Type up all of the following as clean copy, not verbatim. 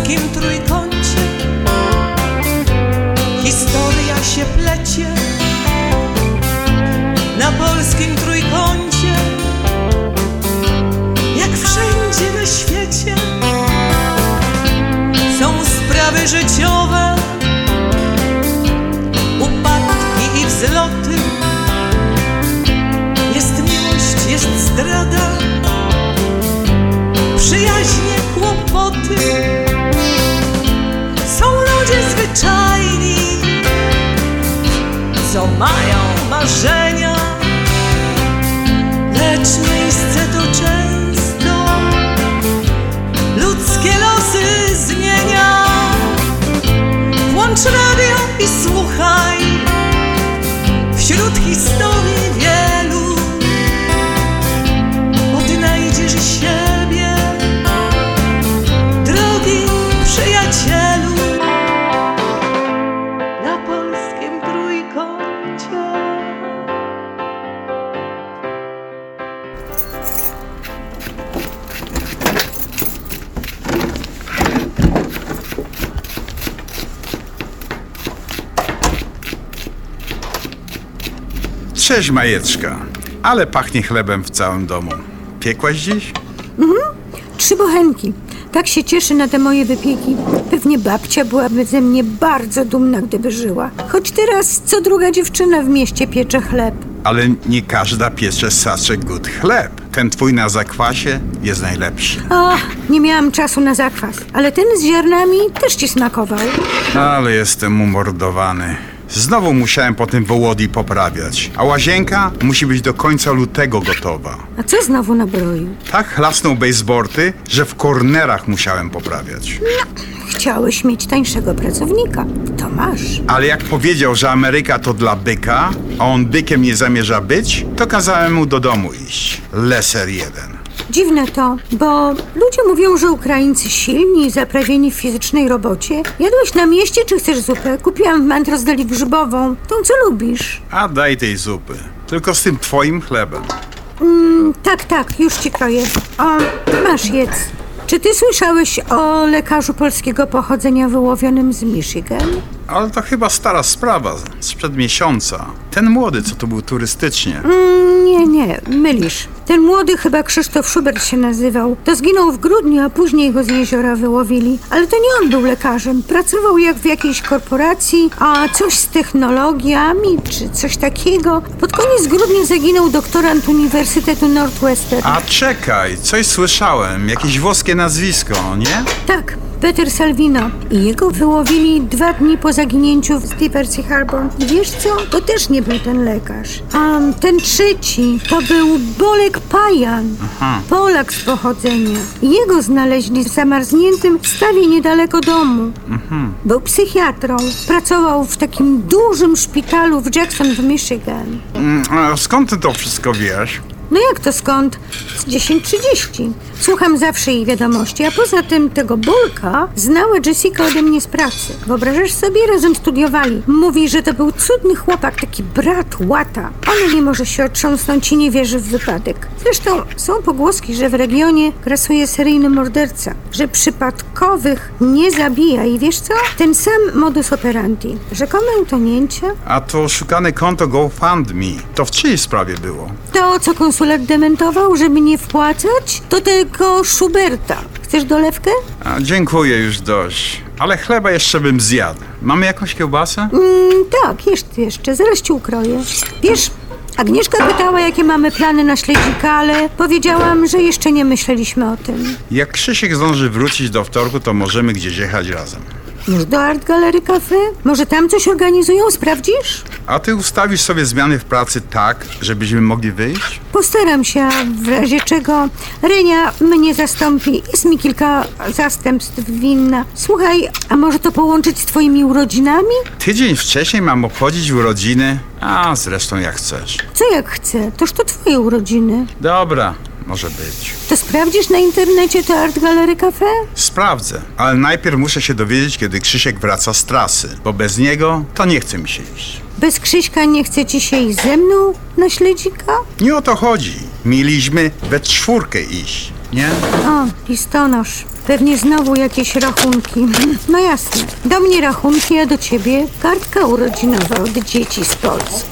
polskim trójkącie historia się plecie. Na polskim trójkącie, jak wszędzie na świecie, są sprawy życiowe, upadki i wzloty. Jest miłość, jest zdrada, przyjaźnie, kłopoty. Są ludzie zwyczajni, co mają marzenia, lecz miejsce to często ludzkie losy zmienia. Włącz radio i słuchaj, wśród historii wielu odnajdziesz siebie, drogi przyjacielu. Na polskim trójkącie. Cześć, Majeczka. Ale pachnie chlebem w całym domu. Piekłaś dziś? 3 bochenki. Tak się cieszy na te moje wypieki. Pewnie babcia byłaby ze mnie bardzo dumna, gdyby żyła. Choć teraz co druga dziewczyna w mieście piecze chleb. Ale nie każda piecze such a good chleb. Ten twój na zakwasie jest najlepszy. Ach, nie miałam czasu na zakwas. Ale ten z ziarnami też ci smakował. Ale jestem umordowany. Znowu musiałem po tym Wołodii poprawiać. A łazienka musi być do końca lutego gotowa. A co znowu nabroił? Tak chlasnął baseboardy, że w kornerach musiałem poprawiać. Chciałeś mieć tańszego pracownika. To masz. Ale jak powiedział, że Ameryka to dla byka, a on bykiem nie zamierza być, to kazałem mu do domu iść. Leser jeden. Dziwne to, bo ludzie mówią, że Ukraińcy silni i zaprawieni w fizycznej robocie. Jadłeś na mieście, czy chcesz zupę? Kupiłam w Mantrozdali grzybową. Tą, co lubisz. A daj tej zupy. Tylko z tym twoim chlebem. Tak, już ci kroję. O, masz, jedz. Czy ty słyszałeś o lekarzu polskiego pochodzenia wyłowionym z Michigan? Ale to chyba stara sprawa, sprzed miesiąca. Ten młody, co tu był turystycznie. Nie, mylisz. Ten młody, chyba Krzysztof Schubert się nazywał, to zginął w grudniu, a później go z jeziora wyłowili. Ale to nie on był lekarzem. Pracował jak w jakiejś korporacji, a coś z technologiami, czy coś takiego. Pod koniec grudnia zaginął doktorant Uniwersytetu Northwestern. A czekaj, coś słyszałem, jakieś włoskie nazwisko, nie? Tak, Peter Salvino. I jego wyłowili 2 dni po zaginięciu w Diversey Harbor. I wiesz co? To też nie był ten lekarz. A ten trzeci to był Bolek Pajan. Polak z pochodzenia. Jego znaleźli zamarzniętym w stawie niedaleko domu. Był psychiatrą. Pracował w takim dużym szpitalu w Jackson w Michigan. A skąd ty to wszystko wiesz? No jak to skąd? Z 10:30. Słucham zawsze jej wiadomości, a poza tym tego Bolka znała Jessica ode mnie z pracy. Wyobrażasz sobie? Razem studiowali. Mówi, że to był cudny chłopak, taki brat łata. Ona nie może się otrząsnąć i nie wierzy w wypadek. Zresztą są pogłoski, że w regionie grasuje seryjny morderca, że przypadkowych nie zabija i wiesz co? Ten sam modus operandi. Rzekome utonięcie. A to szukane konto GoFundMe. To w czyjej sprawie było? To, co konsulat dementował, żeby nie wpłacać, to tego Schuberta. Chcesz dolewkę? A, dziękuję, już dość. Ale chleba jeszcze bym zjadł. Mamy jakąś kiełbasę? Tak, jeszcze. Zaraz ci ukroję. Wiesz, Agnieszka pytała, jakie mamy plany na śledzika, ale powiedziałam, że jeszcze nie myśleliśmy o tym. Jak Krzysiek zdąży wrócić do wtorku, to możemy gdzieś jechać razem. Już do Art Gallery Cafe? Może tam coś organizują? Sprawdzisz? A ty ustawisz sobie zmiany w pracy tak, żebyśmy mogli wyjść? Postaram się, a w razie czego Renia mnie zastąpi. Jest mi kilka zastępstw winna. Słuchaj, a może to połączyć z twoimi urodzinami? Tydzień wcześniej mam obchodzić urodziny? A zresztą jak chcesz. Co jak chcę? Toż to twoje urodziny. Dobra, może być. To sprawdzisz na internecie to Art Gallery Cafe? Sprawdzę, ale najpierw muszę się dowiedzieć, kiedy Krzysiek wraca z trasy, bo bez niego to nie chce mi się iść. Bez Krzyśka nie chce ci się iść ze mną na śledzika? Nie o to chodzi. Mieliśmy we 4 iść. nie? O, listonosz. Pewnie znowu jakieś rachunki. No jasne. Do mnie rachunki, a do ciebie kartka urodzinowa od dzieci z Polski.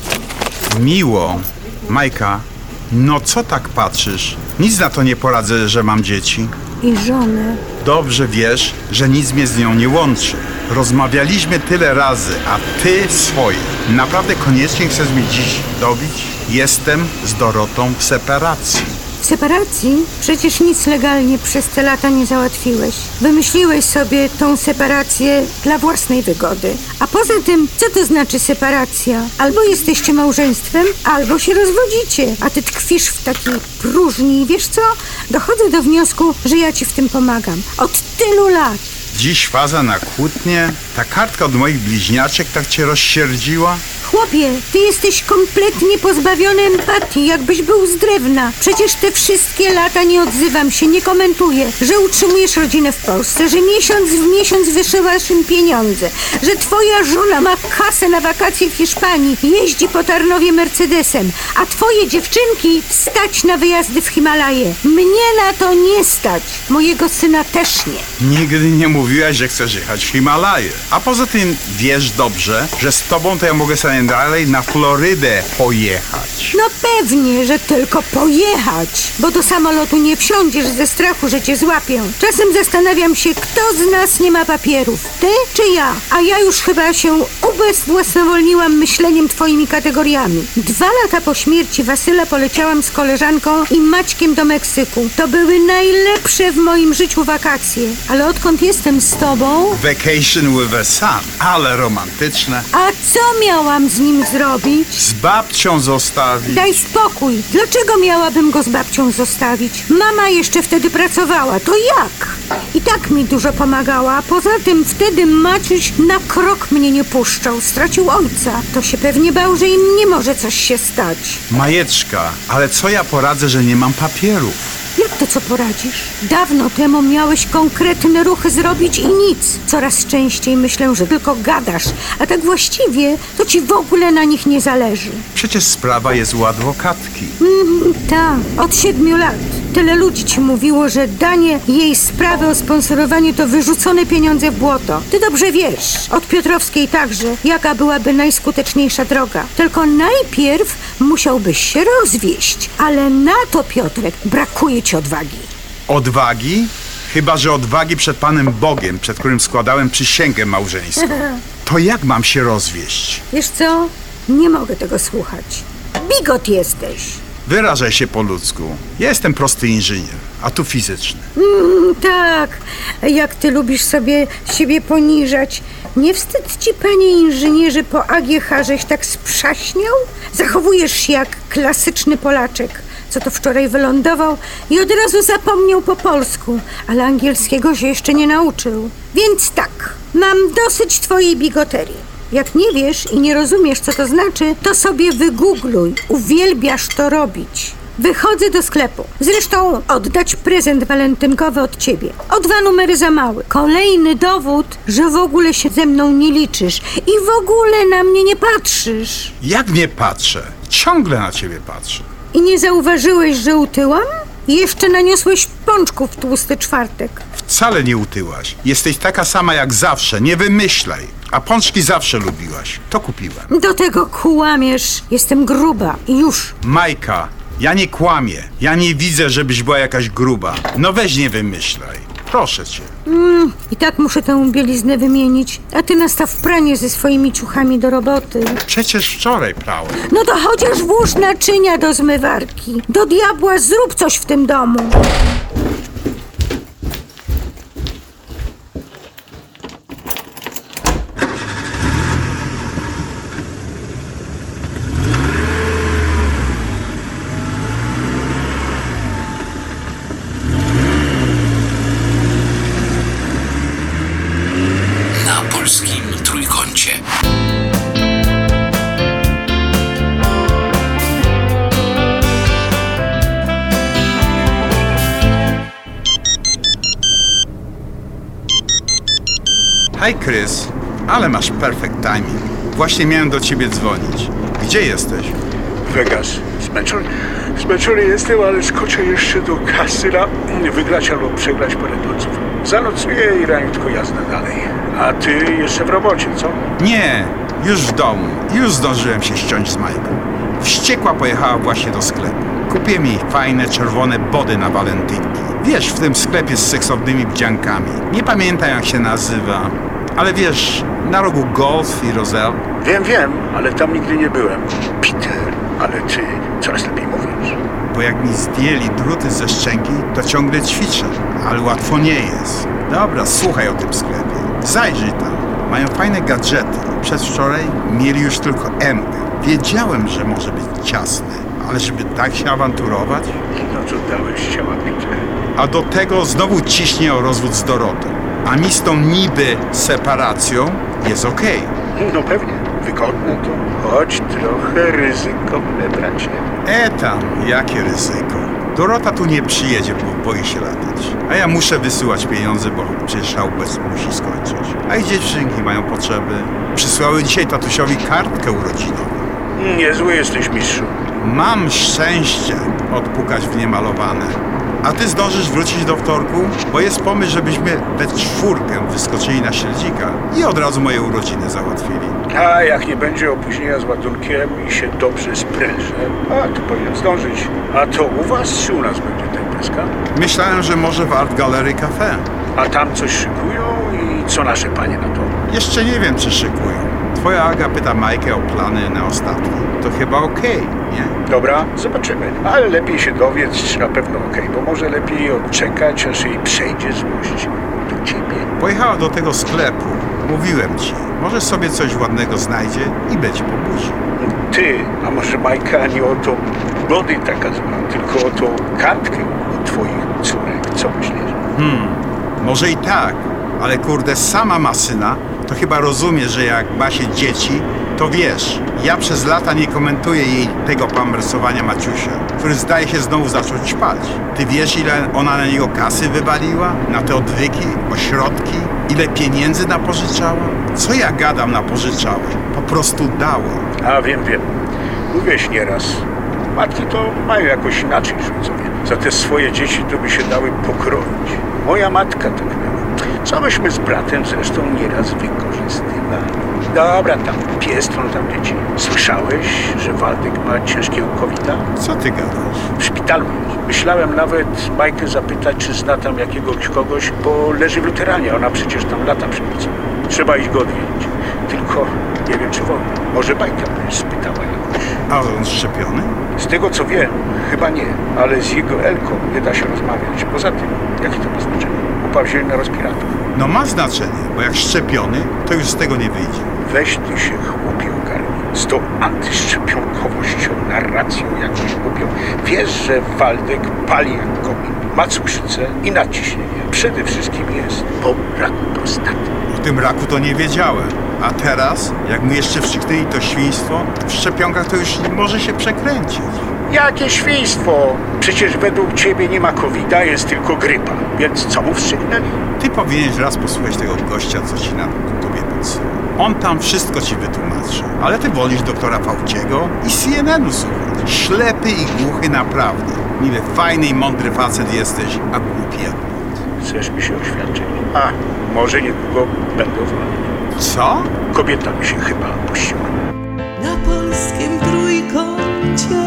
Miło. Majka, no co tak patrzysz? Nic na to nie poradzę, że mam dzieci. I żonę. Dobrze wiesz, że nic mnie z nią nie łączy. Rozmawialiśmy tyle razy, a ty swoje. Naprawdę koniecznie chcesz mnie dziś dobić? Jestem z Dorotą w separacji. W separacji? Przecież nic legalnie przez te lata nie załatwiłeś. Wymyśliłeś sobie tą separację dla własnej wygody. A poza tym, co to znaczy separacja? Albo jesteście małżeństwem, albo się rozwodzicie. A ty tkwisz w takiej próżni. Wiesz co? Dochodzę do wniosku, że ja ci w tym pomagam. Od tylu lat. Dziś faza na kłótnie? Ta kartka od moich bliźniaczek tak cię rozsierdziła? Chłopie, ty jesteś kompletnie pozbawiony empatii, jakbyś był z drewna. Przecież te wszystkie lata nie odzywam się, nie komentuję, że utrzymujesz rodzinę w Polsce, że miesiąc w miesiąc wysyłasz im pieniądze, że twoja żona ma kasę na wakacje w Hiszpanii, jeździ po Tarnowie Mercedesem, a twoje dziewczynki stać na wyjazdy w Himalaje. Mnie na to nie stać, mojego syna też nie. Nigdy nie mówiłaś, że chcesz jechać w Himalaje. A poza tym wiesz dobrze, że z tobą to ja mogę sobie dalej na Florydę pojechać. No pewnie, że tylko pojechać, bo do samolotu nie wsiądziesz ze strachu, że cię złapią. Czasem zastanawiam się, kto z nas nie ma papierów, ty czy ja? A ja już chyba się ubezwłasnowolniłam myśleniem twoimi kategoriami. 2 lata po śmierci Wasyla poleciałam z koleżanką i Maćkiem do Meksyku. To były najlepsze w moim życiu wakacje, ale odkąd jestem z tobą... Vacation with a sun, ale romantyczne. A co miałam z nim zrobić? Z babcią zostawić. Daj spokój. Dlaczego miałabym go z babcią zostawić? Mama jeszcze wtedy pracowała. To jak? I tak mi dużo pomagała. A poza tym wtedy Maciuś na krok mnie nie puszczał. Stracił ojca. To się pewnie bał, że im nie może coś się stać. Majeczka, ale co ja poradzę, że nie mam papierów? Jak to co poradzisz? Dawno temu miałeś konkretne ruchy zrobić i nic. Coraz częściej myślę, że tylko gadasz, a tak właściwie to ci w ogóle na nich nie zależy. Przecież sprawa jest u adwokatki. Tak, od 7 lat. Tyle ludzi ci mówiło, że danie jej sprawy o sponsorowanie to wyrzucone pieniądze w błoto. Ty dobrze wiesz, od Piotrowskiej także, jaka byłaby najskuteczniejsza droga. Tylko najpierw musiałbyś się rozwieść, ale na to, Piotrek, brakuje ci odwagi. Odwagi? Chyba że odwagi przed Panem Bogiem, przed którym składałem przysięgę małżeńską. To jak mam się rozwieść? Wiesz co? Nie mogę tego słuchać. Bigot jesteś. Wyrażaj się po ludzku. Ja jestem prosty inżynier, a tu fizyczny. Tak, jak ty lubisz sobie siebie poniżać. Nie wstyd ci, panie inżynierze, po AGH, żeś tak sprzaśniał? Zachowujesz się jak klasyczny Polaczek, co to wczoraj wylądował i od razu zapomniał po polsku, ale angielskiego się jeszcze nie nauczył. Więc tak, mam dosyć twojej bigoterii. Jak nie wiesz i nie rozumiesz, co to znaczy, to sobie wygoogluj. Uwielbiasz to robić. Wychodzę do sklepu. Zresztą oddać prezent walentynkowy od ciebie. O 2 numery za mały. Kolejny dowód, że w ogóle się ze mną nie liczysz i w ogóle na mnie nie patrzysz. Jak nie patrzę? Ciągle na ciebie patrzę. I nie zauważyłeś, że utyłam? I jeszcze naniosłeś pączków w tłusty czwartek. Wcale nie utyłaś. Jesteś taka sama jak zawsze, nie wymyślaj. A pączki zawsze lubiłaś. To kupiłem. Do tego kłamiesz. Jestem gruba i już. Majka, ja nie kłamię. Ja nie widzę, żebyś była jakaś gruba. No weź nie wymyślaj. Proszę cię. I tak muszę tę bieliznę wymienić. A ty nastaw pranie ze swoimi ciuchami do roboty. Przecież wczoraj prałem. No to chociaż włóż naczynia do zmywarki. Do diabła zrób coś w tym domu. Na polskim trójkącie. Hej, Chris. Ale masz perfect timing. Właśnie miałem do ciebie dzwonić. Gdzie jesteś? Vegas. Zmęczony? Zmęczony jestem, ale skoczę jeszcze do kasy na wygrać albo przegrać parę dolców. Zanocuję i raniutko jazda dalej. A ty jeszcze w robocie, co? Nie, już w domu. Już zdążyłem się ściąć z Majką. Wściekła pojechała właśnie do sklepu. Kupiłem jej fajne, czerwone body na walentynki. Wiesz, w tym sklepie z seksownymi wdziankami. Nie pamiętam, jak się nazywa. Ale wiesz, na rogu Golf i Roselle. Wiem, ale tam nigdy nie byłem. Peter, ale ty coraz lepiej mówisz. Bo jak mi zdjęli druty ze szczęki, to ciągle ćwiczę. Ale łatwo nie jest. Dobra, słuchaj o tym sklepie. Zajrzyj tam. Mają fajne gadżety. Przedwczoraj mieli już tylko M-kę. Wiedziałem, że może być ciasne. Ale żeby tak się awanturować? No to dałeś ciała, Peter. A do tego znowu ciśnie o rozwód z Dorotą. A mi z tą niby separacją jest okej. No pewnie, wygodne to, choć trochę ryzykowne, bracie. Tam, jakie ryzyko. Dorota tu nie przyjedzie, bo boi się latać. A ja muszę wysyłać pieniądze, bo przecież szałbez musi skończyć. A i dziewczynki mają potrzeby. Przysłały dzisiaj tatusiowi kartkę urodzinową. Niezły jesteś, mistrzu. Mam szczęście odpukać w niemalowane. A ty zdążysz wrócić do wtorku? Bo jest pomysł, żebyśmy we czwórkę wyskoczyli na Śledzika i od razu moje urodziny załatwili. A jak nie będzie opóźnienia z ładunkiem i się dobrze sprężę, to powinien zdążyć. A to u was czy u nas będzie ta imprezka? Myślałem, że może w Art Gallery Cafe. A tam coś szykują i co nasze panie na to? Jeszcze nie wiem, czy szykują. Twoja Aga pyta Majkę o plany na ostatni. To chyba okej, nie? Dobra, zobaczymy. Ale lepiej się dowiedz, czy na pewno okej, bo może lepiej odczekać, aż jej przejdzie złość do ciebie. Pojechała do tego sklepu. Mówiłem ci. Może sobie coś ładnego znajdzie i będzie po buzi. Ty, a może Majka nie o to body taka zła, tylko o tą kartkę od twoich córek. Co myślisz? Może i tak, ale kurde, sama ma syna, to chyba rozumie, że jak ma się dzieci, to wiesz, ja przez lata nie komentuję jej tego pampersowania Maciusia, który zdaje się znowu zaczął ćpać. Ty wiesz, ile ona na niego kasy wywaliła? Na te odwyki, ośrodki? Ile pieniędzy napożyczała? Co ja gadam napożyczała? Po prostu dała. A wiem. Mówiłeś nieraz. Matki to mają jakoś inaczej rządzenie. Za te swoje dzieci to by się dały pokroić. Moja matka tak miała. Co myśmy z bratem zresztą nieraz wykorzystywali. Dobra, tam piestron tam dzieci. Słyszałeś, że Waldek ma ciężkiego COVID-a? Co ty gadasz? W szpitalu jest. Myślałem nawet Majkę zapytać, czy zna tam jakiegoś kogoś, bo leży w luteranie. Ona przecież tam lata przepracowała. Trzeba iść go odwiedzić. Tylko nie wiem, czy wolno. Może Majka by spytała jakoś. A on szczepiony? Z tego co wiem, chyba nie, ale z jego Elką nie da się rozmawiać. Poza tym, jakie to ma znaczenie? Upał się na respirator. No ma znaczenie, bo jak szczepiony, to już z tego nie wyjdzie. Weź ty się, chłopie, ogarnij. Z tą antyszczepionkowością, narracją jakąś głupią. Wiesz, że Waldek pali jak komin, ma cukrzycę i nadciśnienie. Przede wszystkim jest po raku prostaty. O tym raku to nie wiedziałem. A teraz, jak mu jeszcze wstrzyknęli to świństwo, w szczepionkach to już może się przekręcić. Jakie świństwo? Przecież według ciebie nie ma COVID-a, jest tylko grypa. Więc co mu wstrzyknęli? Ty powinieneś raz posłuchać tego gościa, co ci na tobie podsyła. On tam wszystko ci wytłumaczy. Ale ty wolisz doktora Fauciego i CNN-u słuchać. Ślepy i głuchy naprawdę. Niby fajny i mądry facet jesteś, a głupi jak błąd. Chcesz mi się oświadczyć? A, może niedługo będę zwolniony. Co? Kobieta mi się chyba puściła. Na polskim trójkącie.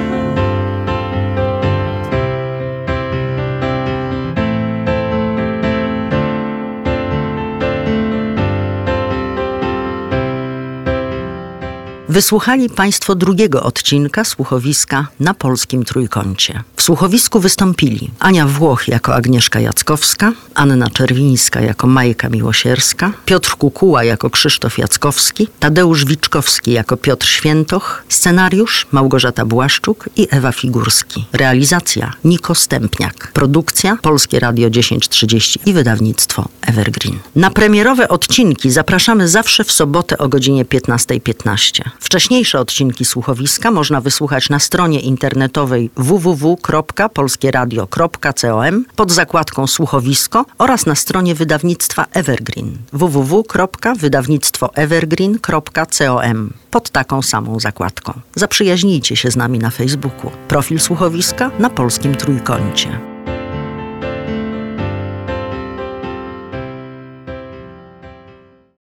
Wysłuchali Państwo drugiego odcinka słuchowiska na polskim trójkącie. W słuchowisku wystąpili Ania Włoch jako Agnieszka Jackowska, Anna Czerwińska jako Majka Miłosierska, Piotr Kukuła jako Krzysztof Jackowski, Tadeusz Wiczkowski jako Piotr Świętoch, scenariusz Małgorzata Błaszczuk i Ewa Figurski. Realizacja Niko Stępniak. Produkcja Polskie Radio 1030 i wydawnictwo Evergreen. Na premierowe odcinki zapraszamy zawsze w sobotę o godzinie 15:15. Wcześniejsze odcinki Słuchowiska można wysłuchać na stronie internetowej www.polskieradio.com pod zakładką Słuchowisko oraz na stronie wydawnictwa Evergreen www.wydawnictwoevergreen.com pod taką samą zakładką. Zaprzyjaźnijcie się z nami na Facebooku. Profil Słuchowiska na Polskim Trójkącie.